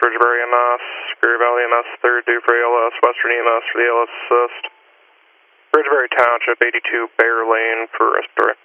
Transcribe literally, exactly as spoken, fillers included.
Bridgebury E M S, Greer Valley E M S, third due for A L S, Western E M S for the A L S assist. Bridgebury Township, eighty-two Bear Lane for respiratory.